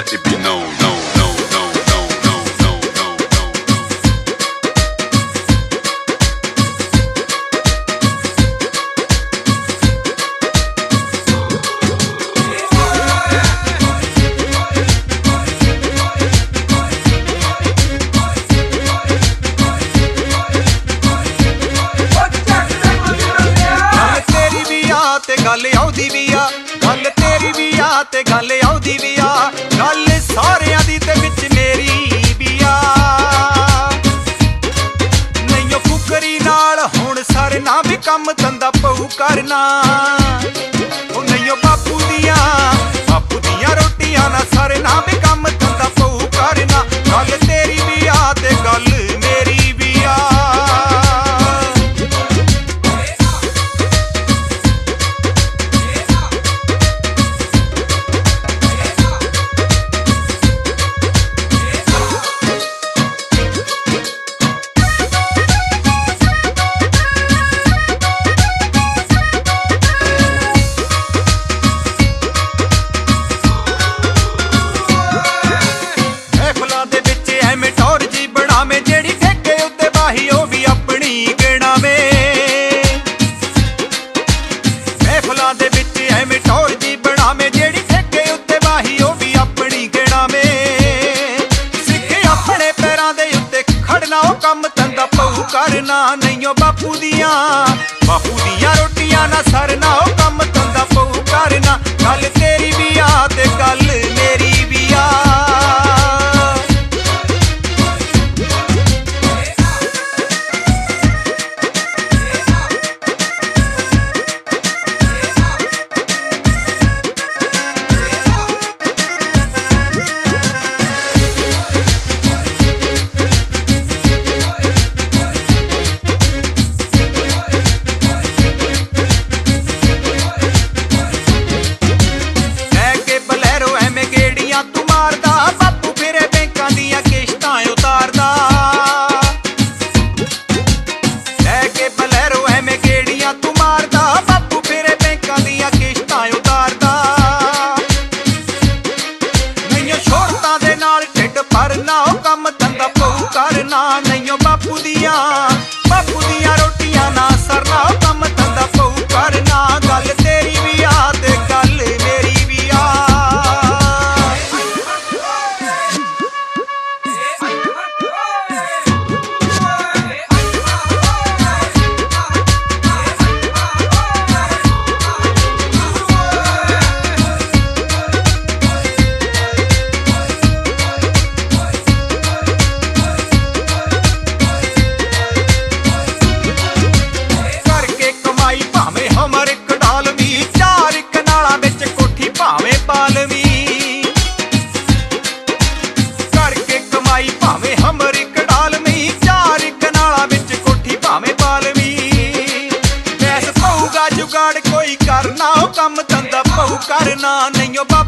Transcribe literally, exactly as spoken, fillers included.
let it be known, known, known, known, known, known, known, known, गल आउदी भी आ गल तेरी भी आ ते गल आउदी भी आ गल सारियां दी ते विच मेरी भी आ नहीं फुकरी नाल हुण सरना भी कम धंधा पऊ करना ओ नहीं बापू दियां बापू दियां रोटियां ना सरना भी कम धंधा पऊ करना गल तेरी भी आ ते गल मेरी भी आ करना नहीं बापू दियां बापू दियां रोटियां ना सरना ओ कम धंधा पऊ करना गल तेरी भी आ ते गल मेरी भी आ नहीं बापू दियां बापू दियां रोटियां ना सरना कम धंधा पऊ करना गल तेरी भी आ ते गल मेरी भी आ जुगाड़ कोई करना कम धंधा पऊ करना नहीं।